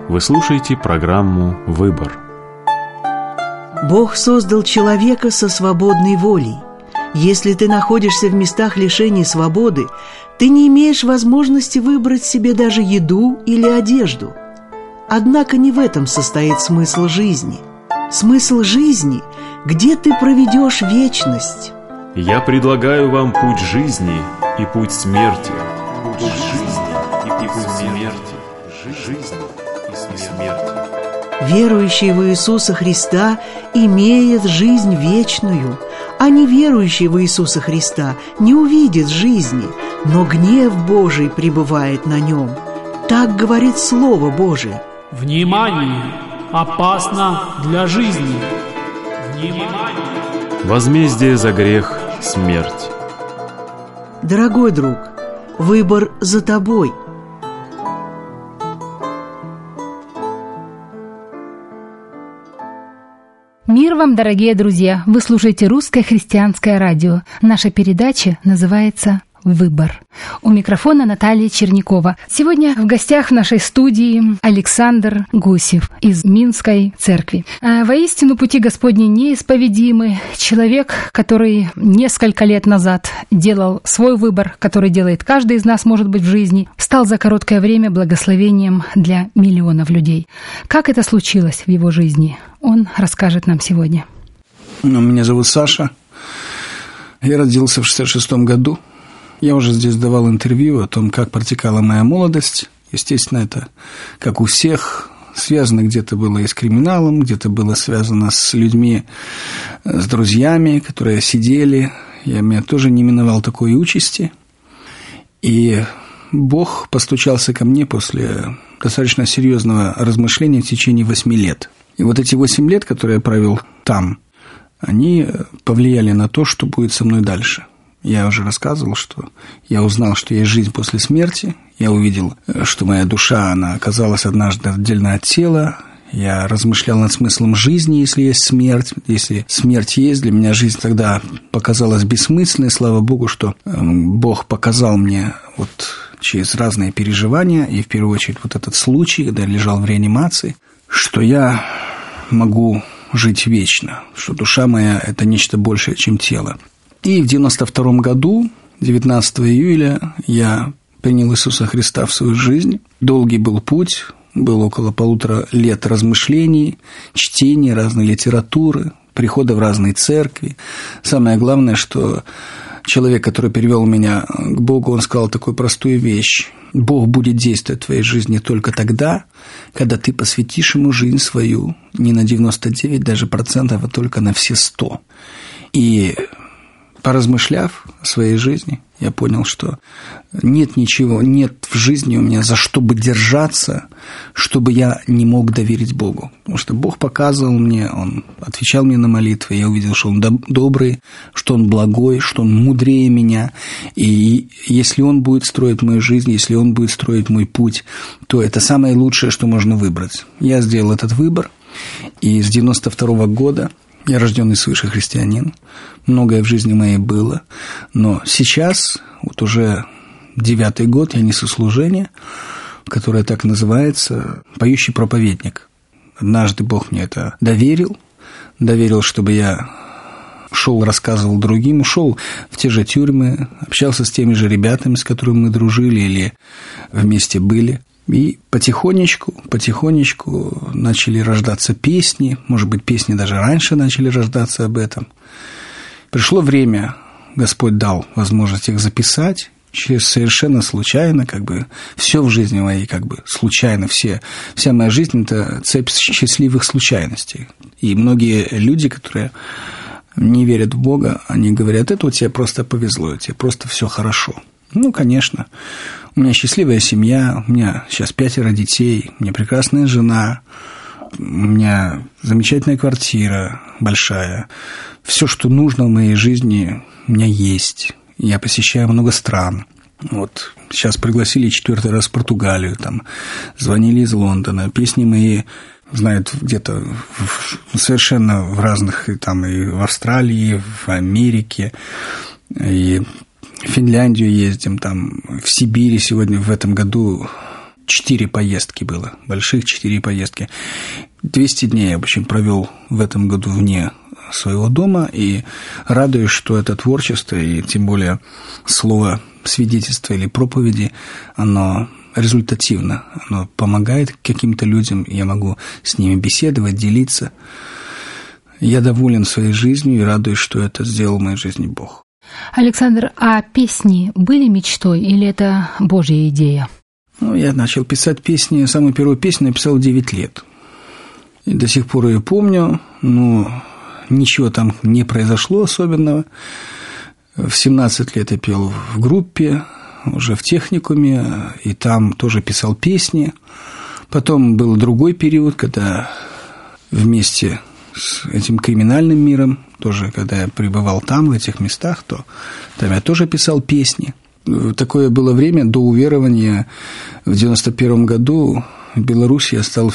Вы слушаете программу «Выбор». Бог создал человека со свободной волей. Если ты находишься в местах лишения свободы, ты не имеешь возможности выбрать себе даже еду или одежду. Однако не в этом состоит смысл жизни. Смысл жизни – где ты проведешь вечность. Я предлагаю вам путь жизни и путь смерти. Путь жизни и путь смерти. Жизнь и смерть. Верующий в Иисуса Христа имеет жизнь вечную, а неверующий в Иисуса Христа не увидит жизни, но гнев Божий пребывает на нем. Так говорит Слово Божие. Внимание! Опасно для жизни! Внимание! Возмездие за грех – смерть. Дорогой друг, выбор за тобой. Мир вам, дорогие друзья! Вы слушаете Русское христианское радио. Наша передача называется «Выбор». У микрофона Наталья Чернякова. Сегодня в гостях в нашей студии Александр Гусев из Минской церкви. Воистину, пути Господни неисповедимы. Человек, который несколько лет назад делал свой выбор, который делает каждый из нас, может быть, в жизни, стал за короткое время благословением для миллионов людей. Как это случилось в его жизни, он расскажет нам сегодня. Меня зовут Саша. Я родился в 1966 году. Я уже здесь давал интервью о том, как протекала моя молодость. Естественно, это, как у всех, связано где-то было и с криминалом, где-то было связано с людьми, с друзьями, которые сидели. Я тоже не миновал такой участи. И Бог постучался ко мне после достаточно серьезного размышления в течение 8 лет. И вот эти 8 лет, которые я провел там, они повлияли на то, что будет со мной дальше. Я уже рассказывал, что я узнал, что есть жизнь после смерти. Я увидел, что моя душа, она оказалась однажды отдельно от тела. Я размышлял над смыслом жизни, если есть смерть. Если смерть есть, для меня жизнь тогда показалась бессмысленной. Слава Богу, что Бог показал мне вот через разные переживания, и в первую очередь вот этот случай, когда я лежал в реанимации, что я могу жить вечно, что душа моя – это нечто большее, чем тело. И в 1992 году, 19 июля, я принял Иисуса Христа в свою жизнь. Долгий был путь, было около 1,5 лет размышлений, чтения разной литературы, прихода в разные церкви. Самое главное, что человек, который привел меня к Богу, он сказал такую простую вещь. Бог будет действовать в твоей жизни только тогда, когда ты посвятишь Ему жизнь свою не на 99 даже процентов, а только на все 100. И поразмышляв о своей жизни, я понял, что нет ничего, нет в жизни у меня за что бы держаться, чтобы я не мог доверить Богу. Потому что Бог показывал мне, Он отвечал мне на молитвы, я увидел, что Он добрый, что Он благой, что Он мудрее меня. И если Он будет строить мою жизнь, если Он будет строить мой путь, то это самое лучшее, что можно выбрать. Я сделал этот выбор, и с 1992 года я рожденный свыше христианин, многое в жизни моей было, но сейчас, вот уже 9-й год, я несу служение, которое так называется «Поющий проповедник». Однажды Бог мне это доверил, чтобы я шел, рассказывал другим, ушел в те же тюрьмы, общался с теми же ребятами, с которыми мы дружили или вместе были. И потихонечку начали рождаться песни, может быть, песни даже раньше начали рождаться об этом. Пришло время, Господь дал возможность их записать, совершенно случайно, все в жизни моей случайно, вся моя жизнь – это цепь счастливых случайностей. И многие люди, которые не верят в Бога, они говорят, это у тебя просто повезло, у тебя просто все хорошо. Ну, конечно, у меня счастливая семья, у меня сейчас 5 детей, у меня прекрасная жена, у меня замечательная квартира большая. Все, что нужно в моей жизни, у меня есть. Я посещаю много стран. Вот сейчас пригласили 4-й раз в Португалию, звонили из Лондона, песни мои знают где-то совершенно в разных, и в Австралии, в Америке, и в Финляндию ездим, в Сибири сегодня в этом году 4 поездки было, больших 4 поездки. 200 дней я, в общем, провел в этом году вне своего дома, и радуюсь, что это творчество, и тем более слово свидетельства или проповеди, оно результативно, оно помогает каким-то людям, я могу с ними беседовать, делиться. Я доволен своей жизнью и радуюсь, что это сделал в моей жизни Бог. Александр, а песни были мечтой или это Божья идея? Я начал писать песни, самую первую песню написал в 9 лет. И до сих пор ее помню, но ничего там не произошло особенного. В 17 лет я пел в группе, уже в техникуме, и там тоже писал песни. Потом был другой период, когда вместе с этим криминальным миром, тоже когда я пребывал там, в этих местах, то там я тоже писал песни. Такое было время до уверования. В 91 году в Беларуси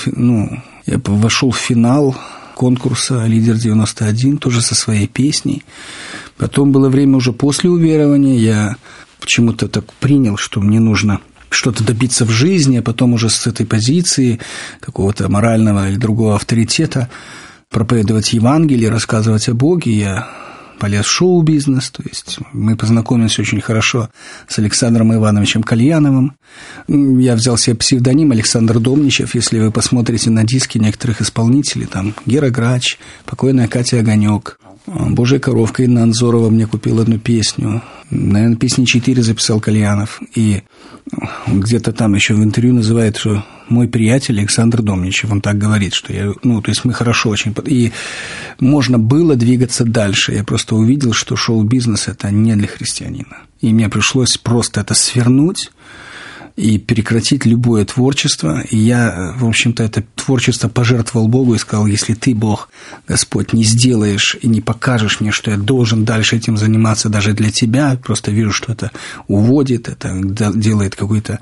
я вошел в финал конкурса «Лидер-91», тоже со своей песней. Потом было время уже после уверования, я почему-то так принял, что мне нужно что-то добиться в жизни, а потом уже с этой позиции какого-то морального или другого авторитета проповедовать Евангелие, рассказывать о Боге. Я полез в шоу-бизнес, то есть мы познакомились очень хорошо с Александром Ивановичем Кальяновым. Я взял себе псевдоним Александр Домничев. Если вы посмотрите на диски некоторых исполнителей, там Гера Грач, покойная Катя Огонек, «Божья коровка» Инна Анзорова мне купила одну песню. Наверное, песни 4 записал Кальянов. И где-то там еще в интервью называет, что мой приятель Александр Домничев, он так говорит, что то есть мы хорошо очень... И можно было двигаться дальше. Я просто увидел, что шоу-бизнес – это не для христианина. И мне пришлось просто это свернуть и прекратить любое творчество. И я, в общем-то, это творчество пожертвовал Богу и сказал: если ты, Бог, Господь, не сделаешь и не покажешь мне, что я должен дальше этим заниматься даже для тебя, просто вижу, что это уводит, это делает какую-то,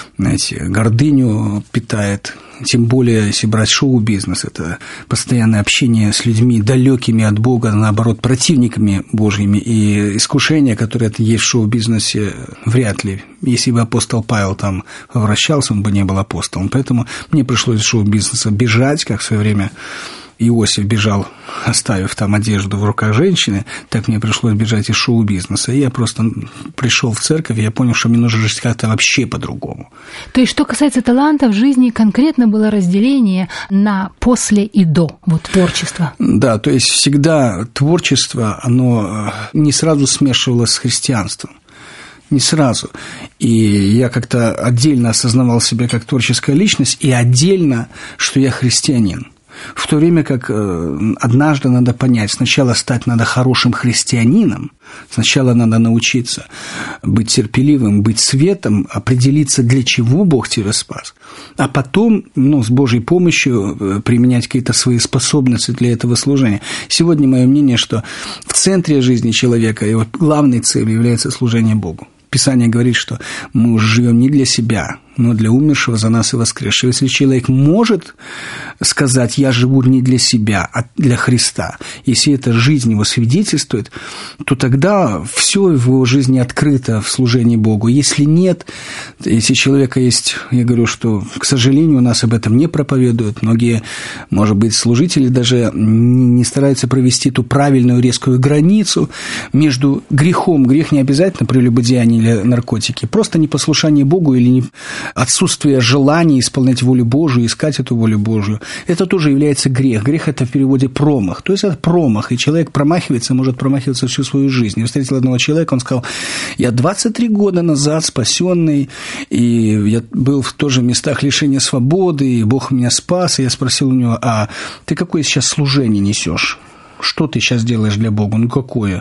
гордыню питает. Тем более, если брать шоу-бизнес, это постоянное общение с людьми, далекими от Бога, наоборот, противниками Божьими. И искушения, которые есть в шоу-бизнесе, вряд ли. Если бы апостол Павел там вращался, он бы не был апостолом. Поэтому мне пришлось из шоу-бизнеса бежать, как в свое время Иосиф бежал, оставив там одежду в руках женщины, так мне пришлось бежать из шоу-бизнеса. И я просто пришел в церковь, и я понял, что мне нужно жить как-то вообще по-другому. То есть, что касается таланта, в жизни конкретно было разделение на после и до творчества? Да, то есть всегда творчество, оно не сразу смешивалось с христианством. Не сразу. И я как-то отдельно осознавал себя как творческая личность, и отдельно, что я христианин. В то время как однажды надо понять, сначала стать надо хорошим христианином, сначала надо научиться быть терпеливым, быть светом, определиться, для чего Бог тебя спас, а потом, с Божьей помощью применять какие-то свои способности для этого служения. Сегодня мое мнение, что в центре жизни человека его главной целью является служение Богу. Писание говорит, что мы уже живем не для себя, но для умершего за нас и воскресшего. Если человек может сказать: я живу не для себя, а для Христа, если эта жизнь его свидетельствует, то тогда все в его жизни открыто в служении Богу. Если нет, если человека есть, я говорю, что, к сожалению, у нас об этом не проповедуют. Многие, может быть, служители даже не стараются провести ту правильную резкую границу между грехом. Грех не обязательно прелюбодеяние или наркотики, просто непослушание Богу или отсутствие желания исполнять волю Божию, искать эту волю Божию. Это тоже является грех. Грех – это в переводе промах. То есть это промах, и человек промахивается, может промахиваться всю свою жизнь. Я встретил одного человека, он сказал: я 23 года назад спасенный, и я был в тоже местах лишения свободы, и Бог меня спас. И я спросил у него: а ты какое сейчас служение несешь? Что ты сейчас делаешь для Бога? Какое?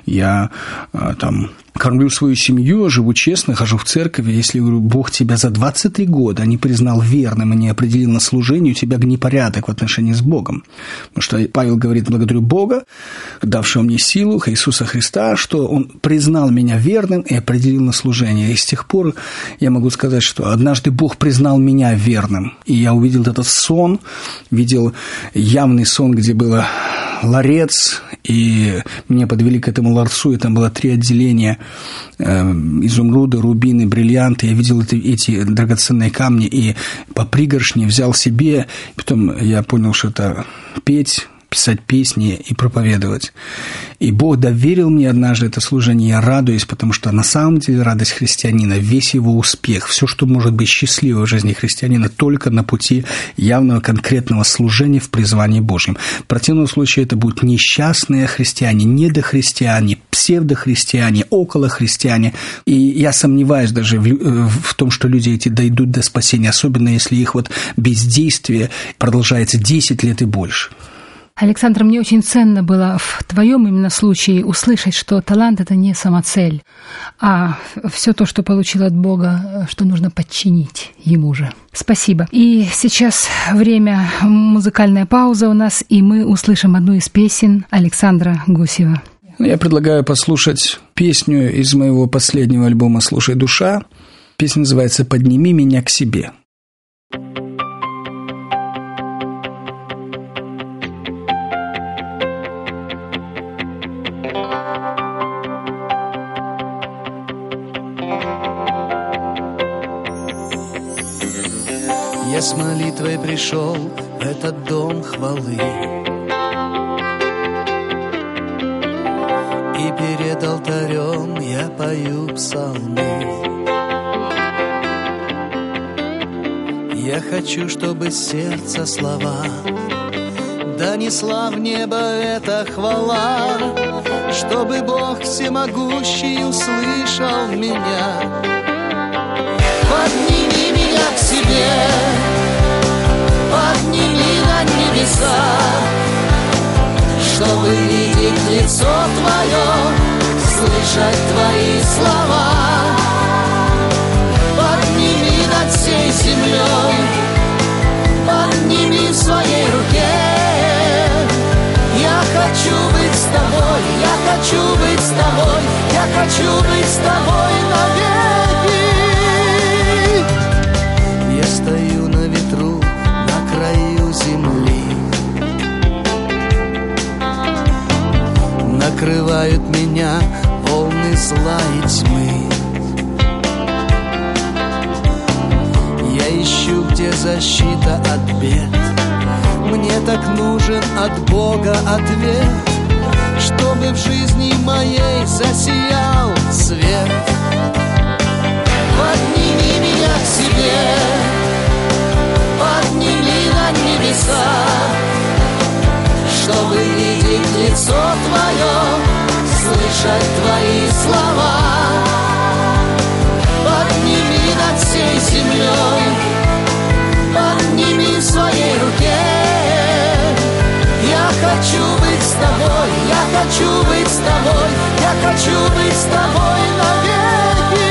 Я кормлю свою семью, живу честно, хожу в церковь. Если, говорю, Бог тебя за 23 года не признал верным и не определил на служение, у тебя непорядок в отношении с Богом. Потому что Павел говорит: благодарю Бога, давшего мне силу, Иисуса Христа, что Он признал меня верным и определил на служение. И с тех пор я могу сказать, что однажды Бог признал меня верным. И я увидел этот сон, видел явный сон, где было ларец, и меня подвели к этому ларцу, и там было 3 отделения изумруды, рубины, бриллианты. Я видел эти драгоценные камни и по пригоршне взял себе. Потом я понял, что это писать песни и проповедовать. И Бог доверил мне однажды это служение, я радуюсь, потому что на самом деле радость христианина, весь его успех, все, что может быть счастливо в жизни христианина, только на пути явного конкретного служения в призвании Божьем. В противном случае это будут несчастные христиане, недохристиане, псевдохристиане, околохристиане. И я сомневаюсь даже в том, что люди эти дойдут до спасения, особенно если их бездействие продолжается 10 лет и больше. Александр, мне очень ценно было в твоем именно случае услышать, что талант – это не самоцель, а все то, что получил от Бога, что нужно подчинить Ему же. Спасибо. И сейчас время, музыкальная пауза у нас, и мы услышим одну из песен Александра Гусева. Я предлагаю послушать песню из моего последнего альбома «Слушай, душа». Песня называется «Подними меня к себе». Я с молитвой пришел в этот дом хвалы, и перед алтарем я пою псалмы. Я хочу, чтобы сердце слова донесла в небо эта хвала, чтобы Бог всемогущий услышал меня. Подними меня к себе, подними на небеса, чтобы видеть лицо Твое, слышать Твои слова. Подними над всей землей, подними в своей руке. Я хочу быть с Тобой, я хочу быть с Тобой, я хочу быть с Тобой навеки. Я стою на ветру, на краю земли, накрывают меня волны зла и тьмы. Я ищу, где защита от бед, мне так нужен от Бога ответ, чтобы в жизни моей засиял свет. Подними меня к себе, подними на небеса, чтобы видеть лицо Твое, слышать Твои слова. Подними над всей землей, подними в своей руке. Я хочу быть с Тобой, я хочу быть с Тобой, я хочу быть с Тобой навеки.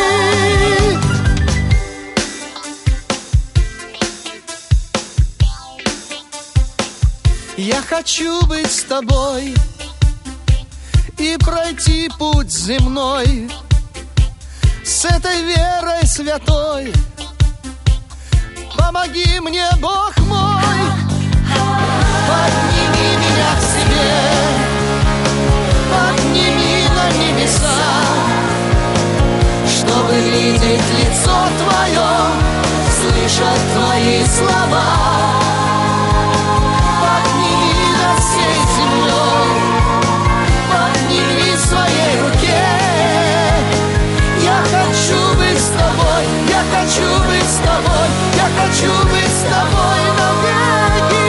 Я хочу быть с Тобой и пройти путь земной с этой верой святой. Помоги мне, Бог мой, подними меня к себе, подними на небеса, чтобы видеть лицо Твое, слышать Твои слова. Подними над всей землей, подними в своей руке. Я хочу быть с Тобой, я хочу быть с Тобой, я хочу быть с Тобой навеки.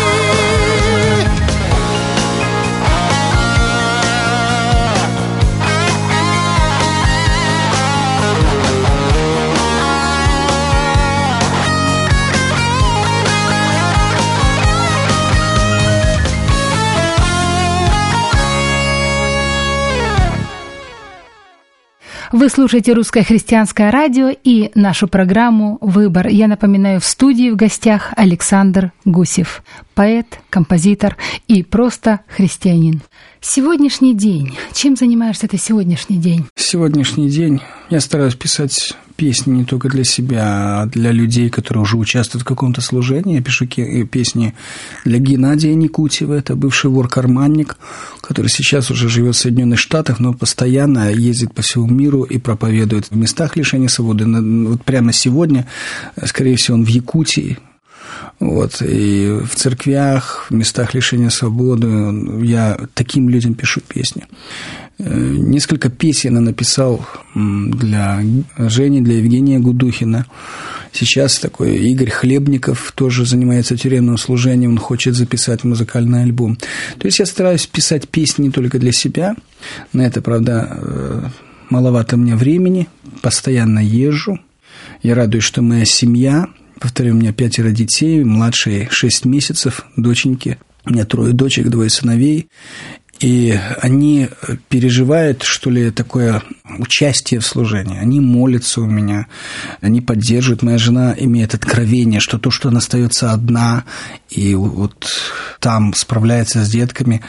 Вы слушаете «Русское христианское радио» и нашу программу «Выбор». Я напоминаю, в студии в гостях Александр Гусев, поэт, композитор и просто христианин. Сегодняшний день. Чем занимаешься ты сегодняшний день? Сегодняшний день я стараюсь писать песни не только для себя, а для людей, которые уже участвуют в каком-то служении. Я пишу песни для Геннадия Никутьева, это бывший вор-карманник, который сейчас уже живет в Соединенных Штатах, но постоянно ездит по всему миру и проповедует в местах лишения свободы. Вот прямо сегодня, скорее всего, он в Якутии. Вот, и в церквях, в местах лишения свободы я таким людям пишу песни. Несколько песен я написал для Жени, для Евгения Гудухина. Сейчас такой Игорь Хлебников тоже занимается тюремным служением, он хочет записать музыкальный альбом. То есть я стараюсь писать песни не только для себя. На это, правда, маловато мне времени, постоянно езжу. Я радуюсь, что моя семья... Повторю, у меня 5 детей, младшие 6 месяцев, доченьки. У меня 3 дочек, 2 сыновей. И они переживают, что ли, такое участие в служении. Они молятся у меня, они поддерживают. Моя жена имеет откровение, что то, что она остается одна, и вот там справляется с детками,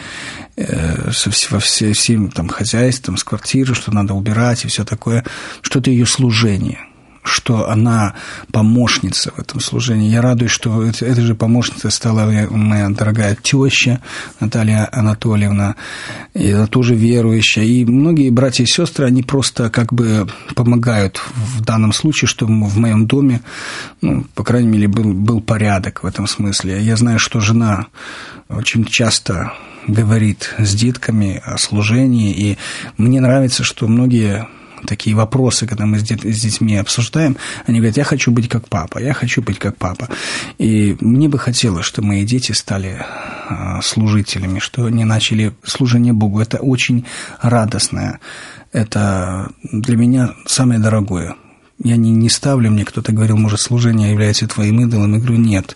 со всем там хозяйством, с квартирой, что надо убирать и все такое, что это ее служение, что она помощница в этом служении. Я радуюсь, что этой же помощницей стала моя дорогая теща Наталья Анатольевна, и она тоже верующая. И многие братья и сестры, они просто как бы помогают в данном случае, что в моем доме, ну, по крайней мере, был порядок в этом смысле. Я знаю, что жена очень часто говорит с детками о служении, и мне нравится, что многие... такие вопросы, когда мы с детьми обсуждаем, они говорят, я хочу быть как папа, я хочу быть как папа. И мне бы хотелось, чтобы мои дети стали служителями, что они начали служение Богу. Это очень радостно. Это для меня самое дорогое. Я не ставлю, мне кто-то говорил, может, служение является твоим идолом. Я говорю, нет.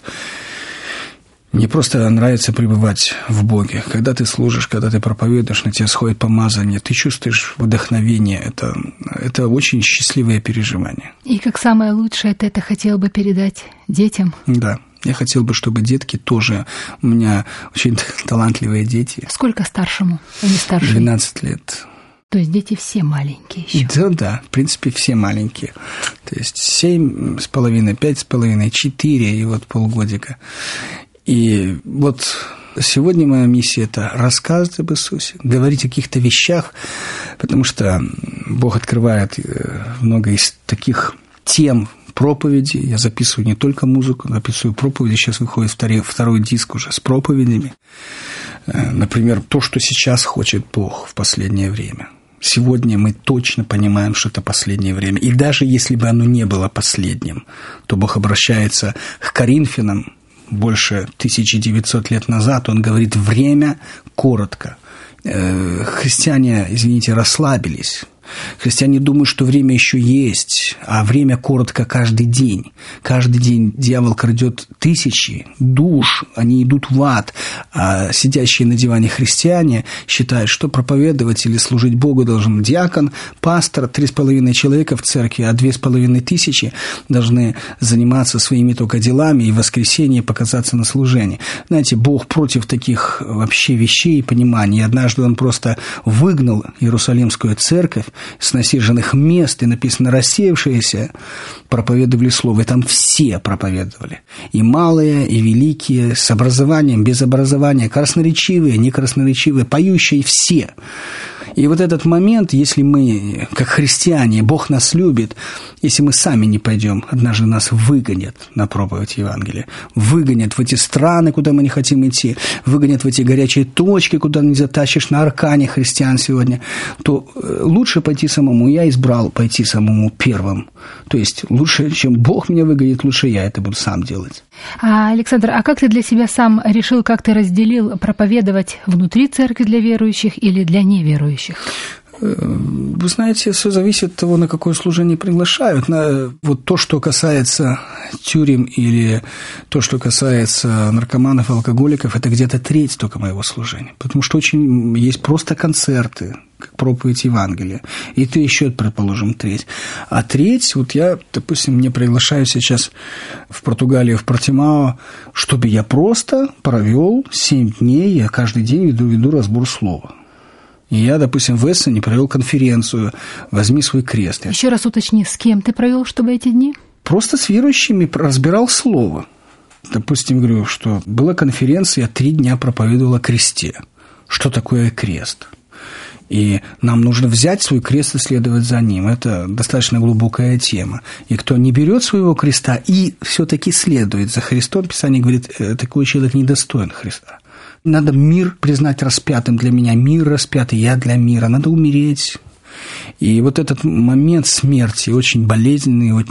Мне просто нравится пребывать в Боге. Когда ты служишь, когда ты проповедуешь, на тебя сходит помазание, ты чувствуешь вдохновение. Это очень счастливое переживание. И как самое лучшее ты это хотел бы передать детям? Да. Я хотел бы, чтобы детки тоже... У меня очень талантливые дети. Сколько старшему? Или старше? 12 лет. То есть дети все маленькие еще? Да, в принципе, все маленькие. То есть 7,5, 5,5, 4 и вот полгодика. И вот сегодня моя миссия – это рассказывать об Иисусе, говорить о каких-то вещах, потому что Бог открывает много из таких тем проповеди. Я записываю не только музыку, записываю проповеди. Сейчас выходит второй диск уже с проповедями. Например, то, что сейчас хочет Бог в последнее время. Сегодня мы точно понимаем, что это последнее время. И даже если бы оно не было последним, то Бог обращается к Коринфянам, больше 1900 лет назад, он говорит, время коротко. Христиане, извините, расслабились. Христиане думают, что время еще есть, а время коротко каждый день. Каждый день дьявол крадет тысячи душ, они идут в ад. А сидящие на диване христиане считают, что проповедовать или служить Богу должен диакон, пастор, 3,5 человека в церкви, а 2500 должны заниматься своими только делами и в воскресенье показаться на служении. Знаете, Бог против таких вообще вещей и пониманий. Однажды Он просто выгнал Иерусалимскую церковь с насиженных мест, и написано, рассеявшиеся проповедовали слово, и там все проповедовали, и малые, и великие, с образованием, без образования, красноречивые, некрасноречивые, поющие, все. И вот этот момент, если мы, как христиане, Бог нас любит, если мы сами не пойдем, однажды нас выгонят на проповедь Евангелия, выгонят в эти страны, куда мы не хотим идти, выгонят в эти горячие точки, куда не затащишь на аркане христиан сегодня, то лучше пойти самому. Я избрал пойти самому первым. То есть лучше, чем Бог меня выгонит, лучше я это буду сам делать. Александр, а как ты для себя сам решил, как ты разделил проповедовать внутри церкви для верующих или для неверующих? Вы знаете, все зависит от того, на какое служение приглашают. Вот то, что касается тюрем или то, что касается наркоманов, алкоголиков, это где-то треть только моего служения. Потому что очень есть просто концерты, как проповедь Евангелия. И ты еще, предположим, треть. А треть, вот я, допустим, меня приглашают сейчас в Португалию, в Портимао, чтобы я просто провел 7 дней, я каждый день веду разбор слова. И я, допустим, в Эссене провел конференцию «Возьми свой крест». Еще раз уточни, с кем ты провел, чтобы эти дни? Просто с верующими разбирал слово. Допустим, говорю, что была конференция, я 3 дня проповедовал о кресте. Что такое крест? И нам нужно взять свой крест и следовать за ним. Это достаточно глубокая тема. И кто не берет своего креста и все-таки следует за Христом, Писание говорит, такой человек недостоин Христа. Надо мир признать распятым для меня. Мир распятый, я для мира. Надо умереть. И вот этот момент смерти очень болезненный.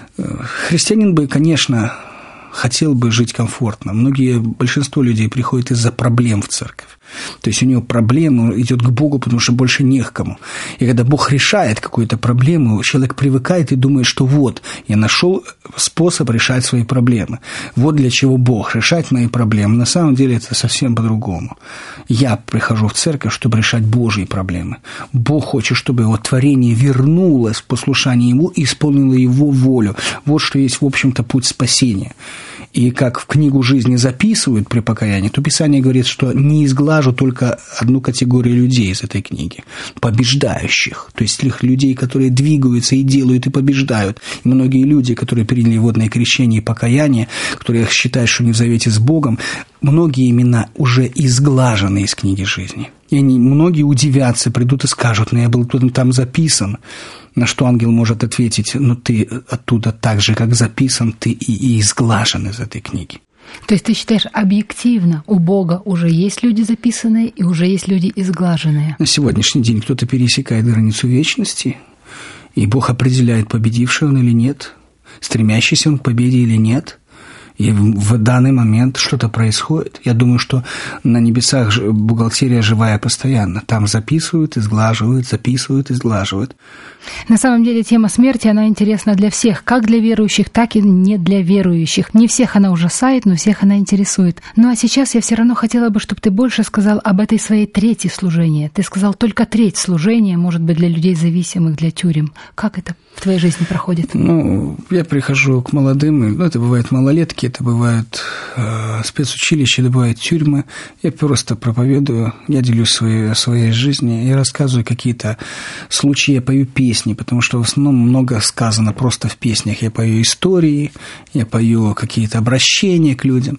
Христианин бы, конечно, хотел бы жить комфортно. Большинство людей приходит из-за проблем в церковь. То есть у него проблема, идет к Богу, потому что больше не к кому. И когда Бог решает какую-то проблему, человек привыкает и думает, что вот, я нашел способ решать свои проблемы. Вот для чего Бог решает мои проблемы. На самом деле это совсем по-другому. Я прихожу в церковь, чтобы решать Божьи проблемы. Бог хочет, чтобы его творение вернулось в послушание Ему и исполнило Его волю. Вот что есть, в общем-то, путь спасения. И как в книгу жизни записывают при покаянии, то Писание говорит, что не изглажу только одну категорию людей из этой книги – побеждающих, то есть тех людей, которые двигаются и делают, и побеждают. И многие люди, которые приняли водное крещение и покаяние, которые считают, что они в завете с Богом, многие имена уже изглажены из книги жизни. И многие удивятся, придут и скажут, я был там записан. На что ангел может ответить, ты оттуда так же, как записан, ты и изглажен из этой книги. То есть ты считаешь, объективно у Бога уже есть люди записанные и уже есть люди изглаженные? На сегодняшний день кто-то пересекает границу вечности, и Бог определяет, победивший он или нет, стремящийся он к победе или нет. И в данный момент что-то происходит. Я думаю, что на небесах бухгалтерия живая постоянно. Там записывают, изглаживают, записывают, изглаживают. На самом деле тема смерти, она интересна для всех, как для верующих, так и не для верующих. Не всех она ужасает, но всех она интересует. Ну а сейчас я все равно хотела бы, чтобы ты больше сказал об этой своей трети служения. Ты сказал, только треть служения может быть для людей зависимых, для тюрем. Как это в твоей жизни проходит? Я прихожу к молодым, это бывают малолетки, это бывают спецучилища, это бывают тюрьмы. Я просто проповедую, я делюсь своей жизнью, я рассказываю какие-то случаи, я пою песни, потому что в основном много сказано просто в песнях. Я пою истории, я пою какие-то обращения к людям.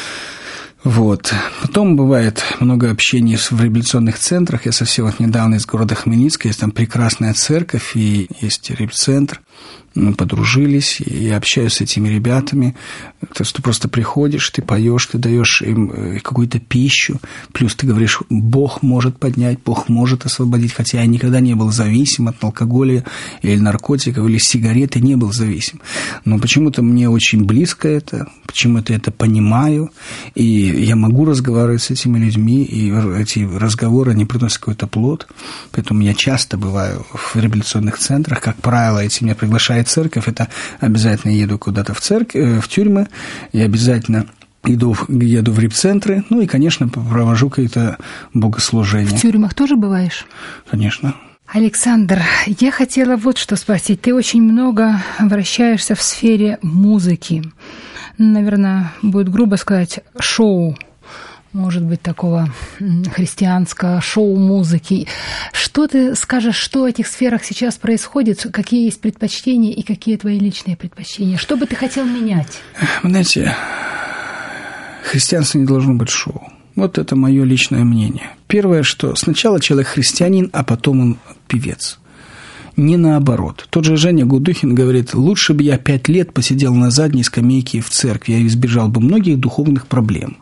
Потом бывает много общения в реабилитационных центрах. Я совсем недавно из города Хмельницка, есть там прекрасная церковь и есть реабилитацентр. Мы подружились, и я общаюсь с этими ребятами. То есть ты просто приходишь, ты поешь, ты даешь им какую-то пищу, плюс ты говоришь, Бог может поднять, Бог может освободить, хотя я никогда не был зависим от алкоголя или наркотиков, или сигареты, не был зависим. Но почему-то мне очень близко это, почему-то это понимаю, и я могу разговаривать с этими людьми, и эти разговоры, они приносят какой-то плод. Поэтому я часто бываю в реабилитационных центрах, как правило, если меня приглашает церковь, это обязательно еду куда-то в церковь, в тюрьмы, я обязательно еду в репцентры, и, конечно, провожу какие-то богослужения. В тюрьмах тоже бываешь? Конечно. Александр, я хотела вот что спросить. Ты очень много вращаешься в сфере музыки. Наверное, будет грубо сказать, шоу. Может быть, такого христианского шоу-музыки. Что ты скажешь, что в этих сферах сейчас происходит, какие есть предпочтения и какие твои личные предпочтения? Что бы ты хотел менять? Вы знаете, христианство не должно быть шоу. Вот это мое личное мнение. Первое, что сначала человек христианин, а потом он певец. Не наоборот. Тот же Женя Гудухин говорит, лучше бы я 5 лет посидел на задней скамейке в церкви, я избежал бы многих духовных проблем.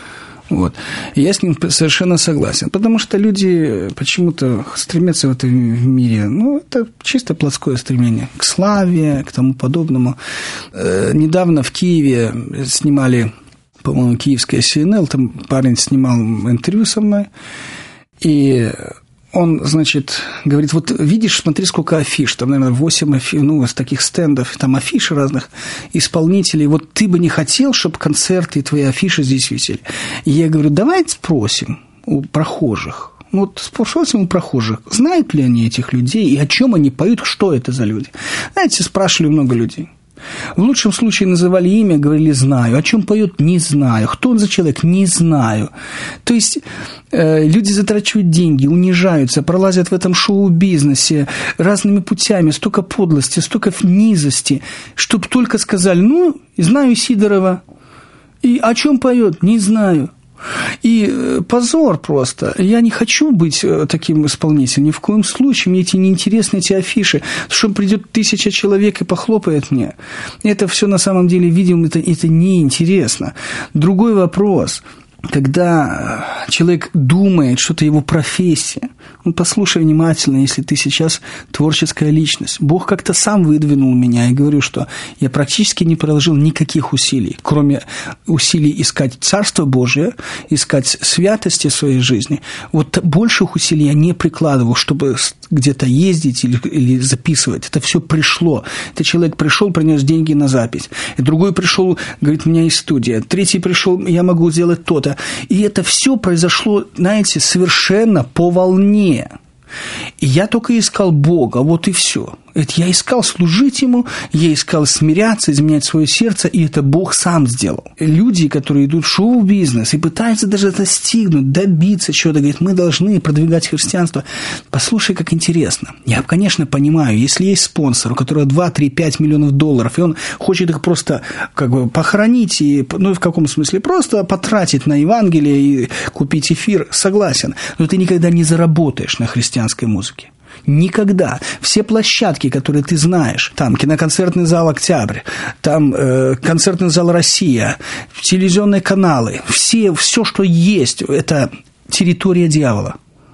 И я с ним совершенно согласен, потому что люди почему-то стремятся в этом мире, это чисто плотское стремление к славе, к тому подобному. Недавно в Киеве снимали, по-моему, киевская СНЛ, там парень снимал интервью со мной, и он, говорит, видишь, смотри, сколько афиш, там, наверное, 8 афиш, с таких стендов, там афиши разных исполнителей, ты бы не хотел, чтобы концерты и твои афиши здесь висели. И я говорю, давайте спросим у прохожих, спросим у прохожих, знают ли они этих людей, и о чем они поют, что это за люди. Знаете, спрашивали много людей. В лучшем случае называли имя, говорили «знаю». О чем поет – не знаю. Кто он за человек – не знаю. То есть люди затрачивают деньги, унижаются, пролазят в этом шоу-бизнесе разными путями, столько подлости, столько низости, чтобы только сказали знаю Сидорова. И о чем поет – не знаю. И позор просто. Я не хочу быть таким исполнителем ни в коем случае. Мне эти неинтересны, эти афиши. Что придет 1000 человек и похлопает мне. Это все на самом деле, видимо, это неинтересно. Другой вопрос. Когда человек думает, что это его профессия, послушай внимательно, если ты сейчас творческая личность. Бог как-то сам выдвинул меня, и говорю, что я практически не приложил никаких усилий, кроме усилий искать Царство Божие, искать святости в своей жизни. Вот больших усилий я не прикладывал, чтобы где-то ездить или записывать. Это все пришло. Этот человек пришел, принес деньги на запись. И другой пришел, говорит, у меня есть студия. Третий пришел, я могу сделать то-то. И это все произошло, знаете, совершенно по волне. И я только искал Бога, вот и все. Это я искал служить Ему, я искал смиряться, изменять свое сердце, и это Бог сам сделал. Люди, которые идут в шоу-бизнес и пытаются даже достигнуть, добиться чего-то, говорят, мы должны продвигать христианство. Послушай, как интересно. Я, конечно, понимаю, если есть спонсор, у которого 2, 3, 5 миллионов долларов, и он хочет их просто похоронить, и, в каком смысле, просто потратить на Евангелие и купить эфир, согласен. Но ты никогда не заработаешь на христианской музыке. Никогда. Все площадки, которые ты знаешь, там киноконцертный зал «Октябрь», там концертный зал «Россия», телевизионные каналы, все, что есть, это территория дьявола.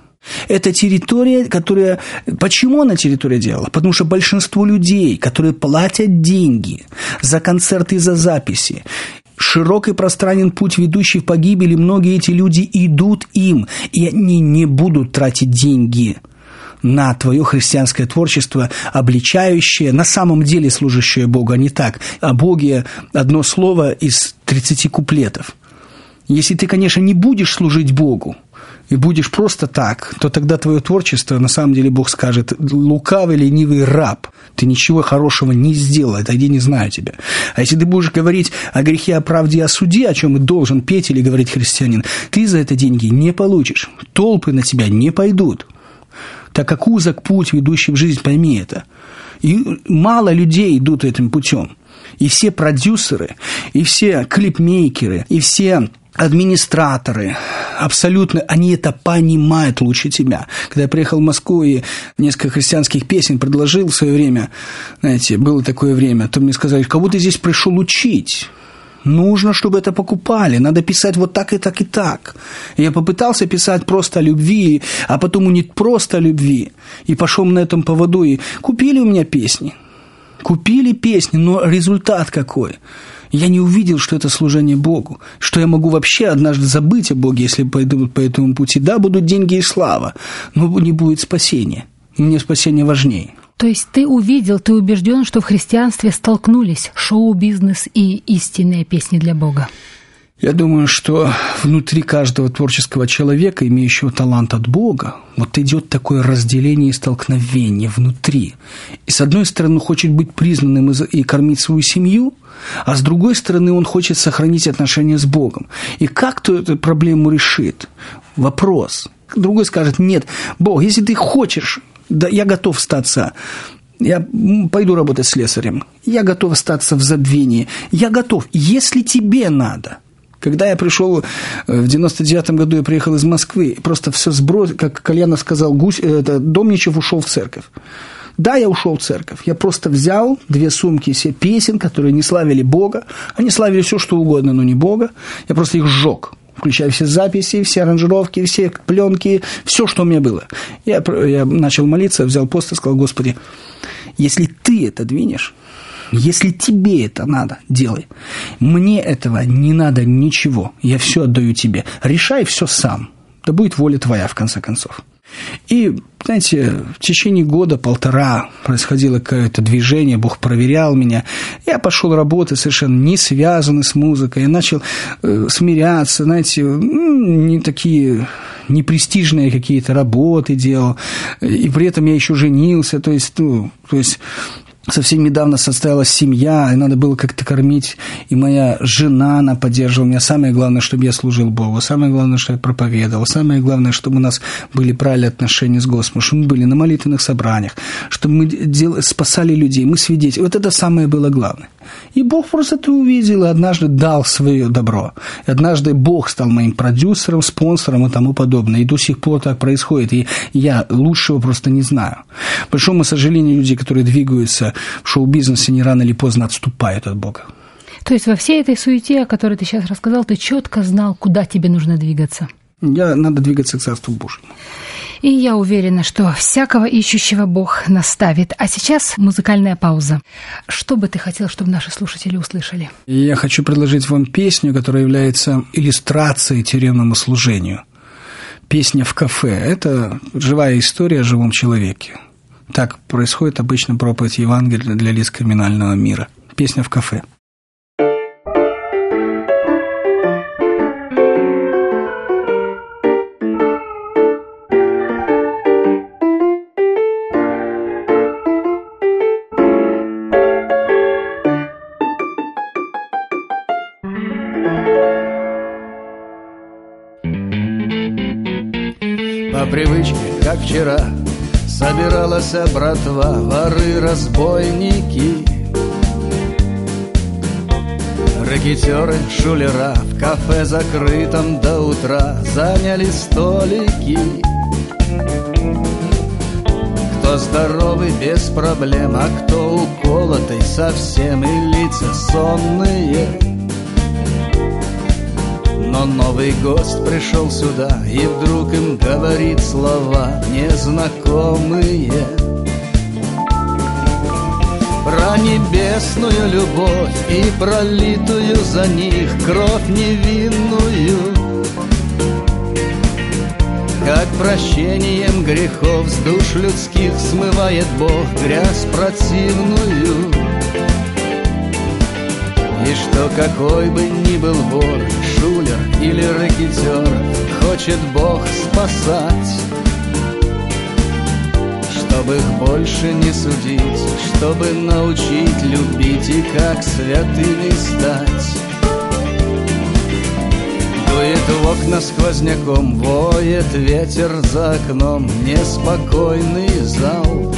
Это территория, которая... Почему она территория дьявола? Потому что большинство людей, которые платят деньги за концерты и за записи, широк и пространен путь, ведущий в погибель, и многие эти люди идут им, и они не будут тратить деньги на твое христианское творчество, обличающее, на самом деле служащее Богу, а не так. О Боге одно слово из 30 куплетов. Если ты, конечно, не будешь служить Богу, и будешь просто так, то тогда твое творчество, на самом деле, Бог скажет, лукавый, ленивый раб, ты ничего хорошего не сделал, это я не знаю тебя. А если ты будешь говорить о грехе, о правде и о суде, о чем и должен петь или говорить христианин, ты за это деньги не получишь, толпы на тебя не пойдут, так как узок путь, ведущий в жизнь, пойми это. И мало людей идут этим путем. И все продюсеры, и все клипмейкеры, и все администраторы, абсолютно, они это понимают лучше тебя. Когда я приехал в Москву и несколько христианских песен предложил в свое время, знаете, было такое время, то мне сказали, кого ты здесь пришел учить? Нужно, чтобы это покупали, надо писать вот так и так и так. И я попытался писать просто о любви, а потом не просто о любви, и пошел на этом поводу, и купили у меня песни. Купили песни, но результат какой? Я не увидел, что это служение Богу, что я могу вообще однажды забыть о Боге, если пойду по этому пути. Да, будут деньги и слава, но не будет спасения. Мне спасение важнее. То есть ты увидел, ты убежден, что в христианстве столкнулись шоу-бизнес и истинные песни для Бога? Я думаю, что внутри каждого творческого человека, имеющего талант от Бога, вот идет такое разделение и столкновение внутри. И с одной стороны, он хочет быть признанным и кормить свою семью, а с другой стороны, он хочет сохранить отношения с Богом. И как кто эту проблему решит? Вопрос. Другой скажет, нет, Бог, если ты хочешь, да, я готов остаться, я пойду работать слесарем, я готов остаться в забвении, я готов, если тебе надо. Когда я пришел в 99-м году, я приехал из Москвы, просто все сбросил, как Кальянов сказал, Домничев ушел в церковь. Да, я ушел в церковь. Я просто взял 2 сумки все песен, которые не славили Бога. Они славили все, что угодно, но не Бога. Я просто их сжег, включая все записи, все аранжировки, все пленки, все, что у меня было. Я начал молиться, взял пост и сказал, Господи, если ты это двинешь, если тебе это надо, делай. Мне этого не надо ничего. Я все отдаю тебе. Решай все сам. Да будет воля твоя, в конце концов. И, знаете, в течение года-полтора происходило какое-то движение, Бог проверял меня. Я пошел работать совершенно не связанный с музыкой. Я начал смиряться, знаете, не такие непрестижные какие-то работы делал. И при этом я еще женился. То есть совсем недавно состоялась семья, и надо было как-то кормить, и моя жена, она поддерживала меня. Самое главное, чтобы я служил Богу, самое главное, чтобы я проповедовал, самое главное, чтобы у нас были правильные отношения с Господом, чтобы мы были на молитвенных собраниях, чтобы мы спасали людей, мы свидетели. Вот это самое было главное. И Бог просто это увидел и однажды дал свое добро. И однажды Бог стал моим продюсером, спонсором и тому подобное. И до сих пор так происходит. И я лучшего просто не знаю. К большому сожалению, люди, которые двигаются в шоу-бизнесе, не рано или поздно отступают от Бога. То есть во всей этой суете, о которой ты сейчас рассказал, ты четко знал, куда тебе нужно двигаться? Надо двигаться к Царству Божьему. И я уверена, что всякого ищущего Бог наставит. А сейчас музыкальная пауза. Что бы ты хотел, чтобы наши слушатели услышали? Я хочу предложить вам песню, которая является иллюстрацией тюремному служению. Песня «В кафе». Это живая история о живом человеке. Так происходит обычно проповедь Евангелия для лиц криминального мира. Песня «В кафе». По привычке, как вчера, собиралась братва, воры, разбойники, рэкетёры, шулера. В кафе закрытом до утра заняли столики. Кто здоровый без проблем, а кто уколотый совсем, и лица сонные. Но новый гость пришел сюда, и вдруг им говорит слова незнакомые. Про небесную любовь и пролитую за них кровь невинную. Как прощением грехов с душ людских смывает Бог грязь противную. И что какой бы ни был вор, шулер или рэкетёр, хочет Бог спасать, чтобы их больше не судить, чтобы научить любить и как святыми стать. Дует в окна сквозняком, воет ветер за окном, неспокойный зал.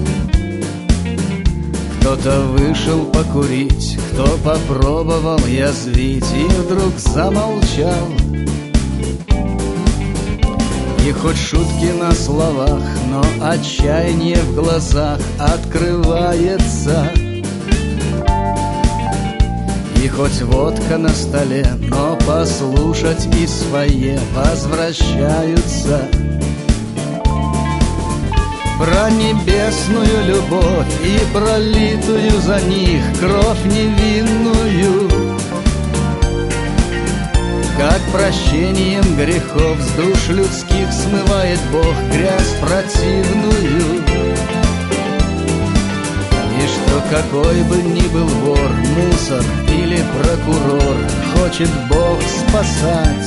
Кто-то вышел покурить, кто попробовал язвить и вдруг замолчал. И хоть шутки на словах, но отчаяние в глазах открывается. И хоть водка на столе, но послушать и свое возвращаются. Про небесную любовь и пролитую за них кровь невинную. Как прощением грехов с душ людских смывает Бог грязь противную. И что какой бы ни был вор, мусор или прокурор, хочет Бог спасать,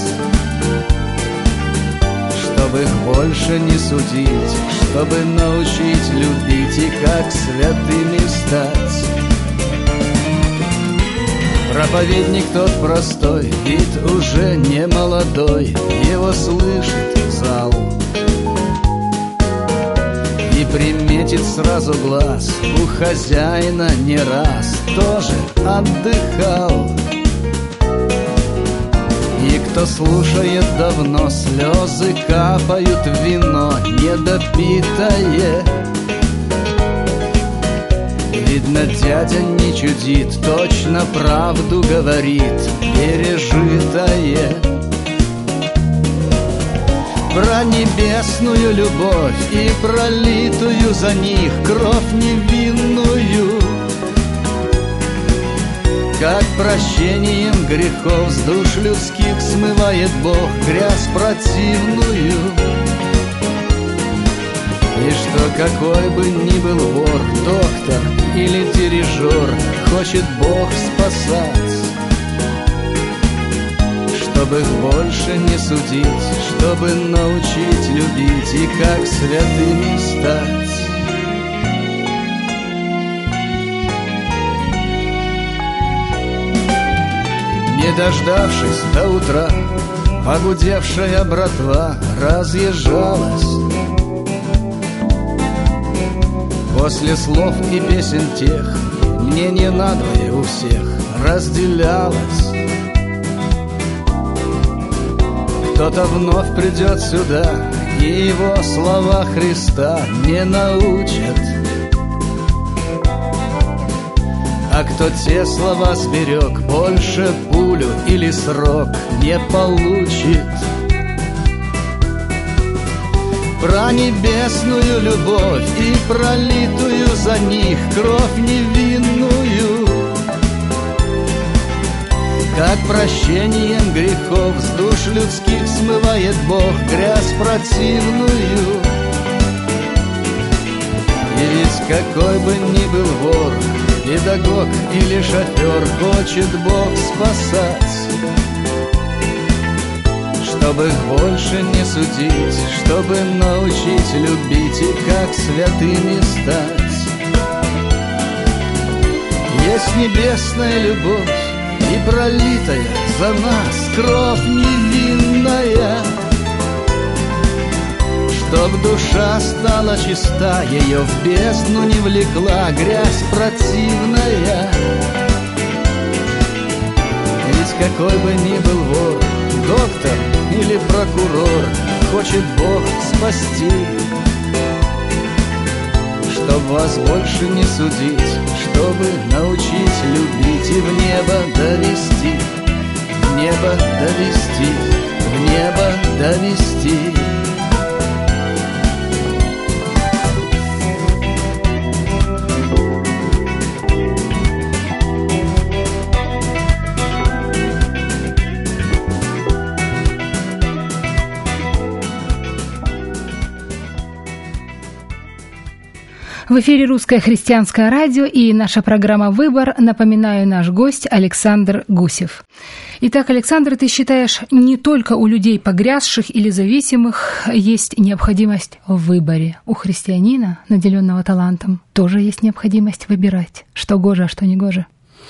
чтобы их больше не судить, чтобы научить любить и как святыми стать. Проповедник тот простой, вид уже не молодой, его слышит зал и приметит сразу глаз, у хозяина не раз тоже отдыхал. И кто слушает давно, слезы капают в вино недопитое. Видно, дядя не чудит, точно правду говорит, пережитое. Про небесную любовь и пролитую за них кровь невинную. Как прощением грехов с душ людских смывает Бог грязь противную. И что какой бы ни был вор, доктор или дирижер, хочет Бог спасать, чтобы их больше не судить, чтобы научить любить и как святыми стать. дождавшись до утра, погудевшая братва разъезжалась. После слов и песен тех мнение надвое у всех разделялось. Кто-то вновь придет сюда, и его слова Христа не научат. А кто те слова сберег, больше пулю или срок не получит. Про небесную любовь и пролитую за них кровь невинную, как прощением грехов с душ людских смывает Бог грязь противную. И ведь какой бы ни был вор, педагог или шофер, хочет Бог спасать, чтобы их больше не судить, чтобы научить любить и как святыми стать. Есть небесная любовь и пролитая за нас кровь невинная, чтоб душа стала чиста, ее в бездну не влекла грязь противная. Ведь какой бы ни был вор, доктор или прокурор, хочет Бог спасти, чтоб вас больше не судить, чтобы научить любить и в небо довести, в небо довести, в небо довести. В эфире «Русское христианское радио» и наша программа «Выбор». Напоминаю, наш гость Александр Гусев. Итак, Александр, ты считаешь, не только у людей погрязших или зависимых есть необходимость в выборе. У христианина, наделенного талантом, тоже есть необходимость выбирать, что гоже, а что не гоже.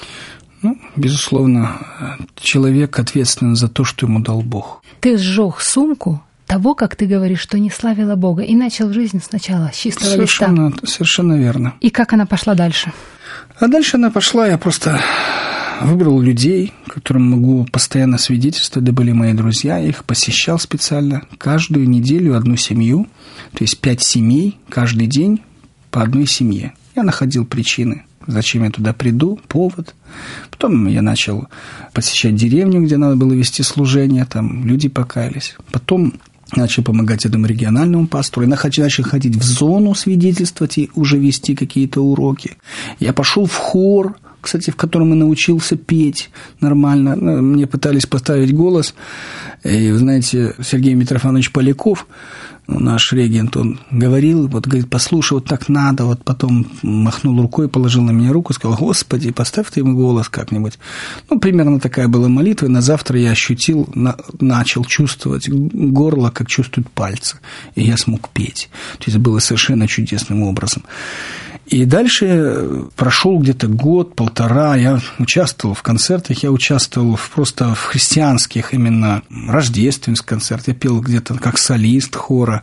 Ну, безусловно, человек ответственен за то, что ему дал Бог. Ты сжег сумку того, как ты говоришь, что не славила Бога, и начал жизнь сначала с чистого листа. Совершенно верно. И как она пошла дальше? А дальше она пошла, я просто выбрал людей, которым могу постоянно свидетельствовать, да были мои друзья, я их посещал специально каждую неделю одну семью, то есть 5 семей каждый день по одной семье. Я находил причины, зачем я туда приду, повод. Потом я начал посещать деревню, где надо было вести служение, там люди покаялись. Потом начал помогать этому региональному пастору, и начал ходить в зону свидетельствовать и уже вести какие-то уроки. Я пошел в хор, кстати, в котором я научился петь нормально. Мне пытались поставить голос. И, вы знаете, Сергей Митрофанович Поляков, наш регент, он говорил, вот, говорит, послушай, вот так надо, вот потом махнул рукой, положил на меня руку, сказал, Господи, поставь ты ему голос как-нибудь. Ну, примерно такая была молитва, и на завтра я ощутил, начал чувствовать горло, как чувствуют пальцы, и я смог петь. То есть, было совершенно чудесным образом. И дальше прошел где-то год-полтора, я участвовал в концертах, я участвовал просто в христианских именно рождественских концертах, я пел где-то как солист хора,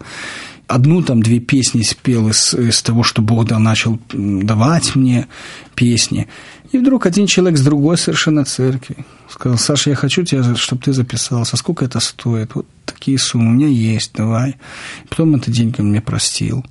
1-2 песни спел из того, что Бог начал давать мне песни. И вдруг один человек с другой совершенно церкви сказал, Саша, я хочу тебя, чтобы ты записался, сколько это стоит, вот такие суммы у меня есть, давай. И потом эти деньги он мне простил.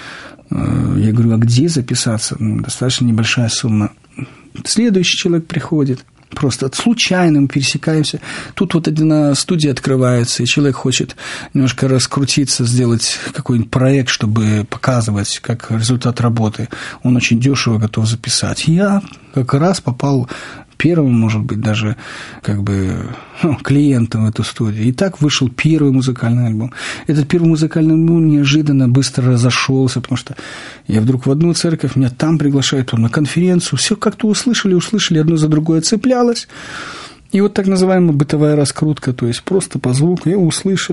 Я говорю, а где записаться? Достаточно небольшая сумма. Следующий человек приходит, просто случайно мы пересекаемся. Тут вот одна студия открывается, и человек хочет немножко раскрутиться, сделать какой-нибудь проект, чтобы показывать, как результат работы. Он очень дешево готов записать. Я как раз попал первым, может быть, даже клиентом в эту студию. И так вышел первый музыкальный альбом. Этот первый музыкальный альбом неожиданно быстро разошелся, потому что я вдруг в одну церковь, меня там приглашают, на конференцию, все как-то услышали, одно за другое цеплялось. И вот так называемая бытовая раскрутка, то есть просто по звуку, и услышали.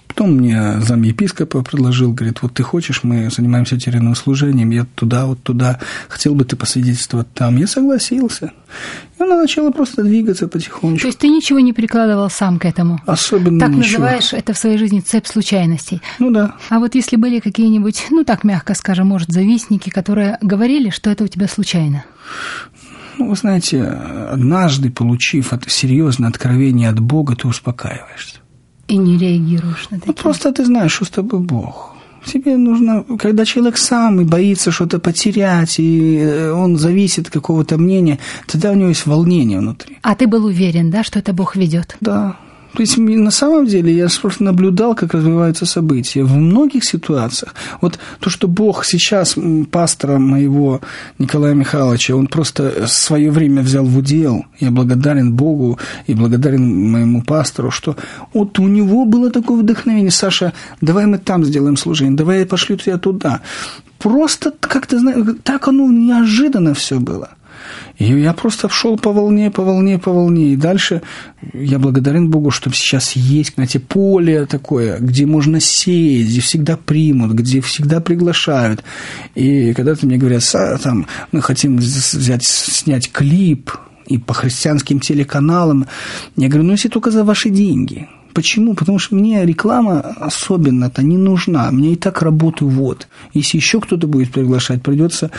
Потом мне замепископа предложил, говорит, вот ты хочешь, мы занимаемся территориальным служением, я туда, вот туда, хотел бы ты посвидетельствовать там. Я согласился. И она начала просто двигаться потихонечку. То есть ты ничего не прикладывал сам к этому? Особенно так ничего. Так называешь это в своей жизни цепь случайностей? Ну да. А вот если были какие-нибудь, ну так мягко скажем, может, завистники, которые говорили, что это у тебя случайно? Ну, вы знаете, однажды, получив это серьезное откровение от Бога, ты успокаиваешься. И не реагируешь на такие. Ну, просто ты знаешь, что с тобой Бог. Тебе нужно, когда человек сам и боится что-то потерять, и он зависит от какого-то мнения, тогда у него есть волнение внутри. А ты был уверен, да, что это Бог ведет? Да. То есть, на самом деле, я просто наблюдал, как развиваются события. В многих ситуациях, вот то, что Бог сейчас, пастора моего Николая Михайловича, он просто свое время взял в удел. Я благодарен Богу и благодарен моему пастору, что вот у него было такое вдохновение. Саша, давай мы там сделаем служение, давай я пошлю тебя туда. Просто как-то, знаешь, так оно неожиданно все было. И я просто шел по волне. И дальше я благодарен Богу, что сейчас есть, знаете, поле такое, где можно сеять, где всегда примут, где всегда приглашают. И когда-то мне говорят, там, мы хотим снять клип и по христианским телеканалам. Я говорю, если только за ваши деньги. Почему? Потому что мне реклама особенно-то не нужна. Мне и так работаю вот. Если еще кто-то будет приглашать, придется,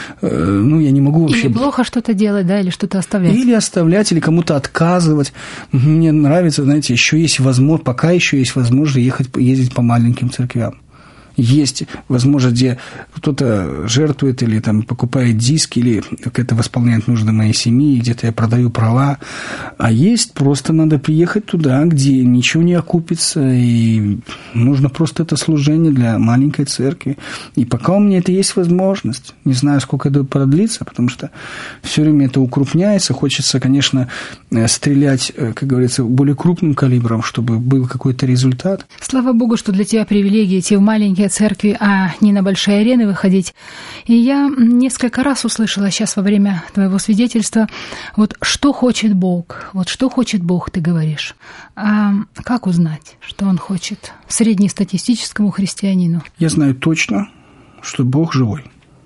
я не могу вообще... Или плохо что-то делать, да, или что-то оставлять. Или оставлять, или кому-то отказывать. Мне нравится, знаете, еще есть возможность, пока еще есть возможность ездить по маленьким церквям. Есть возможность, где кто-то жертвует или там покупает диски, или как-то восполняет нужды моей семьи, где-то я продаю права. А есть просто надо приехать туда, где ничего не окупится, и нужно просто это служение для маленькой церкви. И пока у меня это есть возможность, не знаю, сколько это продлится, потому что все время это укрупняется. Хочется, конечно, стрелять, как говорится, более крупным калибром, чтобы был какой-то результат. Слава Богу, что для тебя привилегия идти в маленькие церкви, а не на большие арены выходить. И я несколько раз услышала сейчас во время твоего свидетельства, вот что хочет Бог, ты говоришь. А как узнать, что Он хочет среднестатистическому христианину? Я знаю точно, что Бог живой.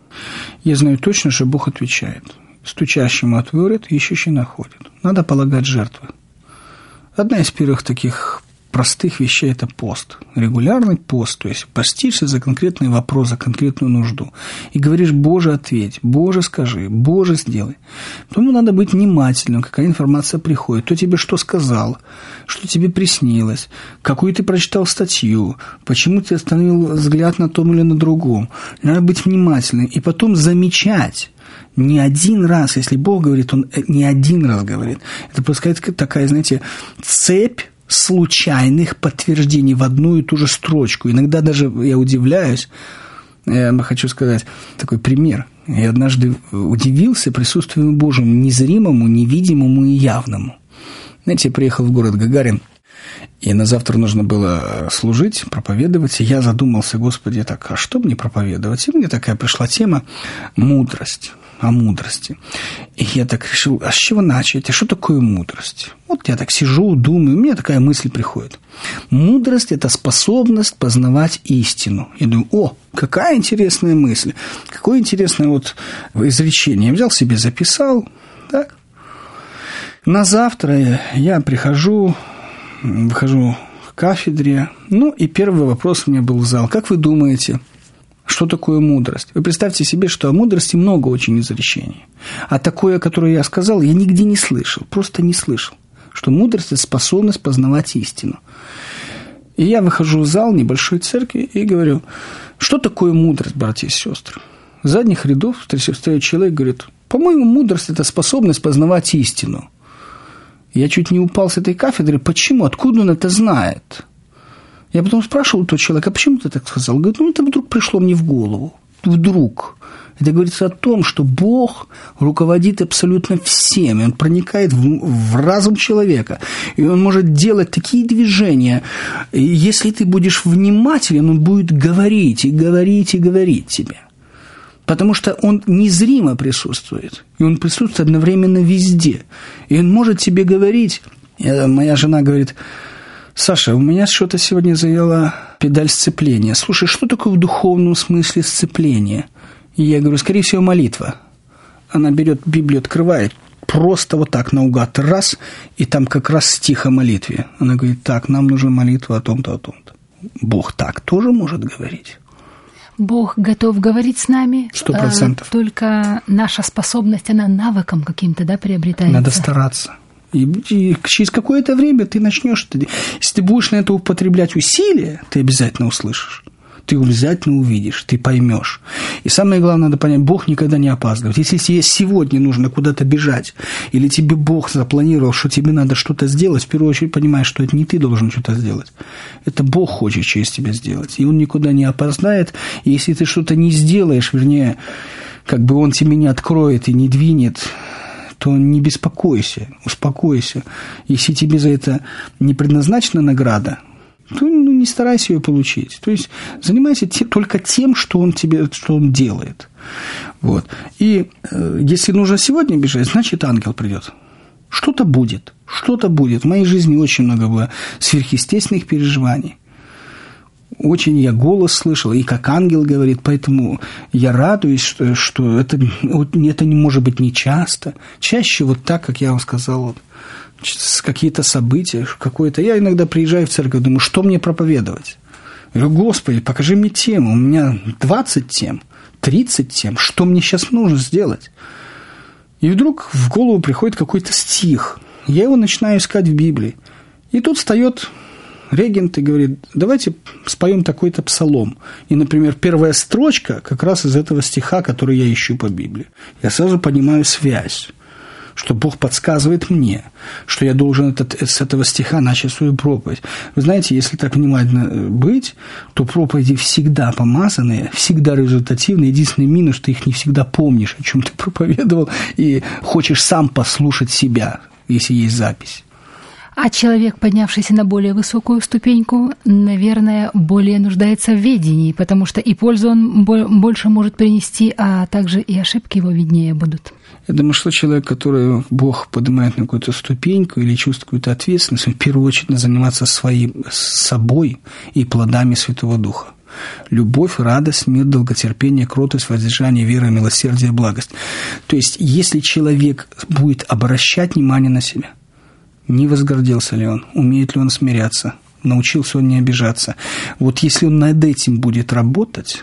Я знаю точно, что Бог отвечает. Стучащему отворит, ищущий находит. Надо полагать жертвы. Одна из первых таких простых вещей – это пост. Регулярный пост, то есть постишься за конкретный вопрос, за конкретную нужду. И говоришь: Боже, ответь, Боже, скажи, Боже, сделай. Потом надо быть внимательным, какая информация приходит, кто тебе что сказал, что тебе приснилось, какую ты прочитал статью, почему ты остановил взгляд на том или на другом. Надо быть внимательным и потом замечать. Не один раз, если Бог говорит, Он не один раз говорит. Это пускай такая, знаете, цепь случайных подтверждений в одну и ту же строчку. Иногда даже я удивляюсь, я хочу сказать такой пример. Я однажды удивился присутствию Божьему, незримому, невидимому и явному. Знаете, я приехал в город Гагарин, и на завтра нужно было служить, проповедовать, и я задумался: Господи, так, а что мне проповедовать? И мне такая пришла тема мудрость. О мудрости. И я так решил, а с чего начать? А что такое мудрость? Вот я так сижу, думаю, у меня такая мысль приходит. Мудрость – это способность познавать истину. Я думаю: какая интересная мысль, какое интересное вот изречение. Я взял себе, записал. Так. На завтра я выхожу к кафедре, и первый вопрос у меня был в зал: как вы думаете, что такое мудрость? Вы представьте себе, что о мудрости много очень изречений. А такое, которое я сказал, я нигде не слышал, просто не слышал. Что мудрость – это способность познавать истину. И я выхожу в зал небольшой церкви и говорю: что такое мудрость, братья и сестры? С задних рядов встает человек и говорит: по-моему, мудрость – это способность познавать истину. Я чуть не упал с этой кафедры. Почему? Откуда он это знает? Я потом спрашивал того человека: а почему ты так сказал? Он говорит: это вдруг пришло мне в голову. Вдруг. Это говорится о том, что Бог руководит абсолютно всем, и Он проникает в разум человека, и Он может делать такие движения. И если ты будешь внимателен, Он будет говорить и говорить и говорить тебе. Потому что Он незримо присутствует, и Он присутствует одновременно везде. И Он может тебе говорить. Моя жена говорит: Саша, у меня что-то сегодня заела педаль сцепления. Слушай, что такое в духовном смысле сцепление? И я говорю, скорее всего, молитва. Она берет Библию, открывает, просто вот так наугад раз, и там как раз стих о молитве. Она говорит, так, нам нужна молитва о том-то, о том-то. Бог так тоже может говорить? Бог готов говорить с нами. 100%. Только наша способность, она навыком каким-то, да, приобретается. Надо стараться. И через какое-то время ты начнешь. Если ты будешь на это употреблять усилия, ты обязательно услышишь. Ты обязательно увидишь, ты поймешь. И самое главное, надо понять, Бог никогда не опаздывает. Если тебе сегодня нужно куда-то бежать, или тебе Бог запланировал, что тебе надо что-то сделать, в первую очередь понимаешь, что это не ты должен что-то сделать. Это Бог хочет через тебя сделать. И Он никуда не опоздает. И если ты что-то не сделаешь, вернее, как бы Он тебе не откроет и не двинет, то не беспокойся, успокойся. Если тебе за это не предназначена награда, то не старайся ее получить. То есть занимайся только тем, что он делает. Вот. И если нужно сегодня бежать, значит, ангел придет. Что-то будет. В моей жизни очень много было сверхъестественных переживаний. Очень я голос слышал, и как ангел говорит, поэтому я радуюсь, что это не может быть нечасто. Чаще вот так, как я вам сказал, какие-то события, какое-то. Я иногда приезжаю в церковь, думаю, что мне проповедовать? Я говорю, Господи, покажи мне тему. У меня 20 тем, 30 тем. Что мне сейчас нужно сделать? И вдруг в голову приходит какой-то стих. Я его начинаю искать в Библии. И тут встает регент и говорит, давайте споем такой-то псалом. И, например, первая строчка как раз из этого стиха, который я ищу по Библии. Я сразу понимаю связь, что Бог подсказывает мне, что я должен с этого стиха начать свою проповедь. Вы знаете, если так внимательно быть, то проповеди всегда помазанные, всегда результативные. Единственный минус, что ты их не всегда помнишь, о чем ты проповедовал, и хочешь сам послушать себя, если есть запись. А человек, поднявшийся на более высокую ступеньку, наверное, более нуждается в ведении, потому что и пользу он больше может принести, а также и ошибки его виднее будут. Я думаю, что человек, который Бог поднимает на какую-то ступеньку или чувствует какую-то ответственность, в первую очередь надо заниматься собой и плодами Святого Духа. Любовь, радость, мир, долготерпение, кротость, воздержание, вера, милосердие, благость. То есть, если человек будет обращать внимание на себя, не возгордился ли он, умеет ли он смиряться, научился он не обижаться. Вот если он над этим будет работать,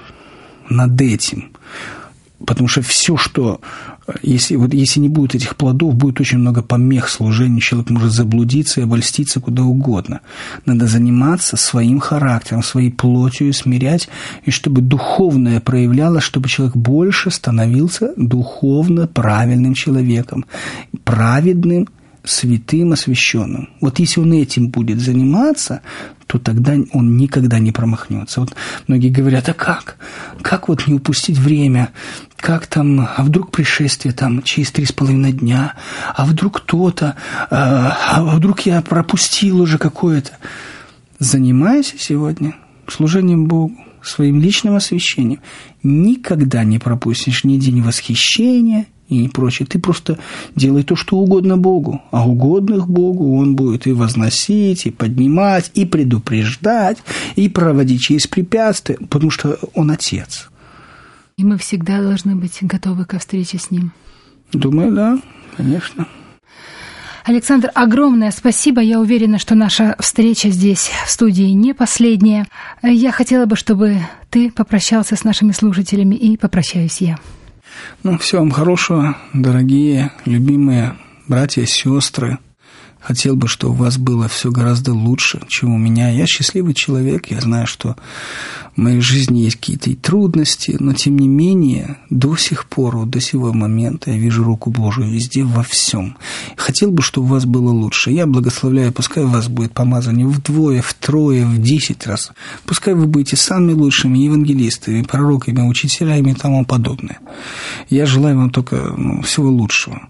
потому что все, что... Если не будет этих плодов, будет очень много помех служению, человек может заблудиться и обольститься куда угодно. Надо заниматься своим характером, своей плотью, смирять, и чтобы духовное проявлялось, чтобы человек больше становился духовно правильным человеком, праведным, святым, освященным. Вот если он этим будет заниматься, то тогда он никогда не промахнется. Вот многие говорят, а как? Как вот не упустить время? Как там, а вдруг пришествие там через 3,5 дня? А вдруг кто-то? А вдруг я пропустил уже какое-то? Занимайся сегодня служением Богу, своим личным освящением. Никогда не пропустишь ни день восхищения, и прочее. Ты просто делай то, что угодно Богу. А угодных Богу Он будет и возносить, и поднимать, и предупреждать, и проводить через препятствия, потому что Он Отец. И мы всегда должны быть готовы ко встрече с Ним. Думаю, да, конечно. Александр, огромное спасибо. Я уверена, что наша встреча здесь, в студии, не последняя. Я хотела бы, чтобы ты попрощался с нашими слушателями, и попрощаюсь я. Всего вам хорошего, дорогие, любимые братья и сестры. Хотел бы, чтобы у вас было все гораздо лучше, чем у меня. Я счастливый человек, я знаю, что в моей жизни есть какие-то и трудности, но тем не менее, до сих пор, вот до сего момента я вижу руку Божию везде, во всем. Хотел бы, чтобы у вас было лучше. Я благословляю, пускай у вас будет помазание вдвое, втрое, в 10 раз. Пускай вы будете самыми лучшими евангелистами, пророками, учителями и тому подобное. Я желаю вам только всего лучшего.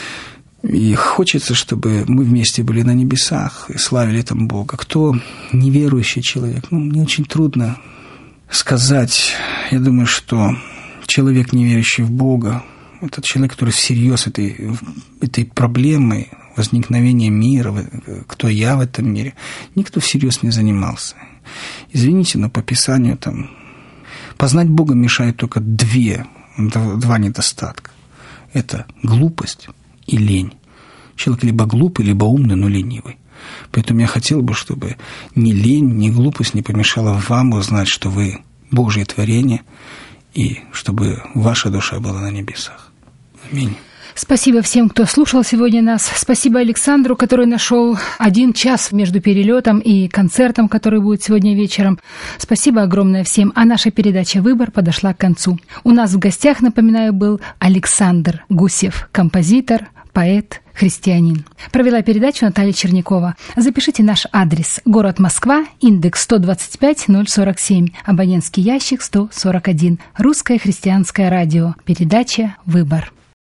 И хочется, чтобы мы вместе были на небесах и славили там Бога. Кто неверующий человек, мне очень трудно сказать. Я думаю, что человек, не верующий в Бога, это человек, который всерьез этой проблемой возникновения мира, кто я в этом мире, никто всерьез не занимался. Извините, но по Писанию там познать Бога мешает только два недостатка. Это глупость и лень. Человек либо глупый, либо умный, но ленивый. Поэтому я хотел бы, чтобы ни лень, ни глупость не помешала вам узнать, что вы Божье творение, и чтобы ваша душа была на небесах. Аминь. Спасибо всем, кто слушал сегодня нас. Спасибо Александру, который нашел 1 час между перелетом и концертом, который будет сегодня вечером. Спасибо огромное всем. А наша передача «Выбор» подошла к концу. У нас в гостях, напоминаю, был Александр Гусев, композитор, поэт, христианин. Провела передачу Наталья Чернякова. Запишите наш адрес. Город Москва, индекс 125 047, абонентский ящик 141. Русское христианское радио. Передача «Выбор».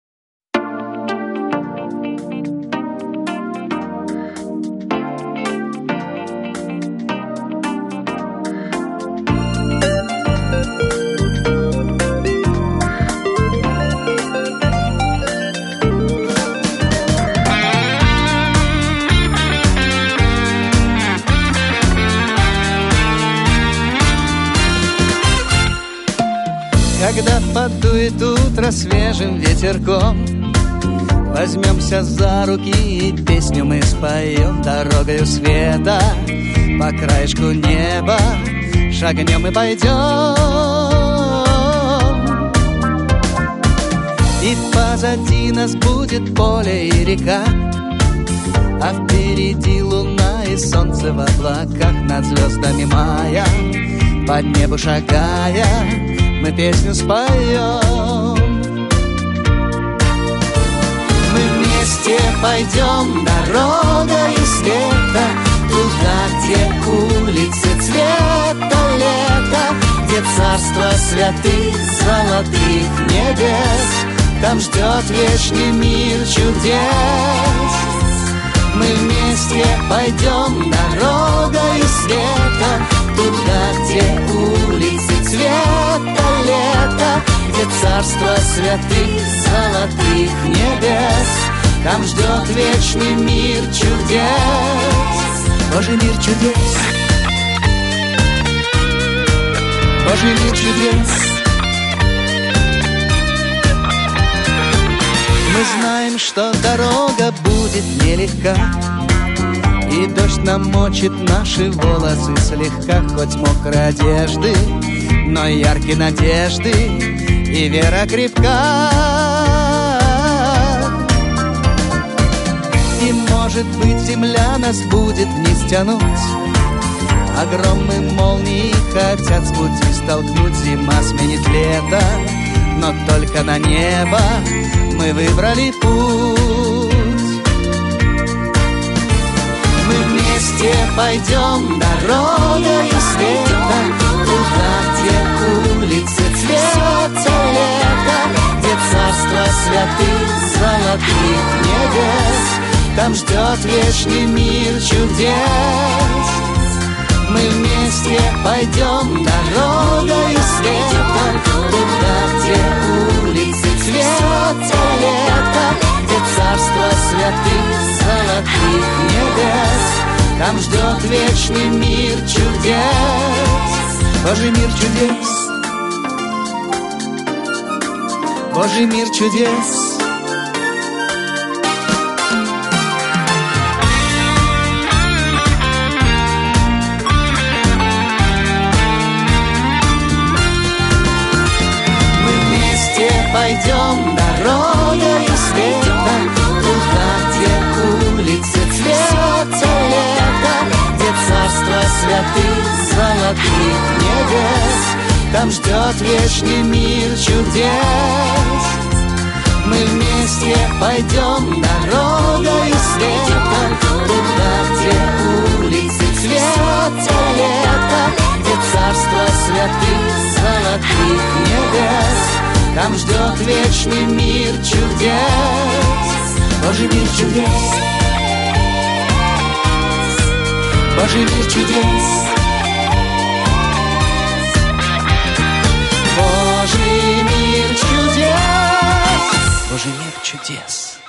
Когда подует утро свежим ветерком, возьмемся за руки и песню мы споем. Дорогою света по краешку неба шагнем и пойдем. И позади нас будет поле и река, а впереди луна и солнце в облаках. Над звездами мая, по небу шагая, мы песню споем. Мы вместе пойдем дорогой света, туда, где улицы цвета лета, где царство святых золотых небес, там ждет вечный мир чудес. Мы вместе пойдем дорогой света, туда, где улицы цвета лета, где царство святых золотых небес, там ждет вечный мир чудес. Божий мир чудес, Божий мир чудес. Мы знаем, что дорога будет нелегка, и дождь намочит наши волосы слегка. Хоть мокрой одежды, но яркие надежды, и вера крепка. И, может быть, земля нас будет вниз тянуть, а громы молнии хотят с пути столкнуть. Зима сменит лето, но только на небо мы выбрали путь. Мы вместе пойдем дорогой света, туда, где улицы цвета лета, где царство святых золотых небес, там ждет вечный мир чудес. Мы вместе пойдем дорогой света, туда, где улицы цвета лета, где царство святых золотых небес, там ждет вечный мир чудес. Божий мир чудес, Божий мир чудес. Пойдем дорогой света, туда, где улицы цвета лета, где царство святых золотых небес, там ждет вечный мир чудес. Мы вместе пойдем дорогой света, туда, где улицы цвета лета, где царство святых золотых небес, там ждет вечный мир чудес. Божий мир чудес, Божий мир чудес. Божий мир чудес, Божий мир чудес.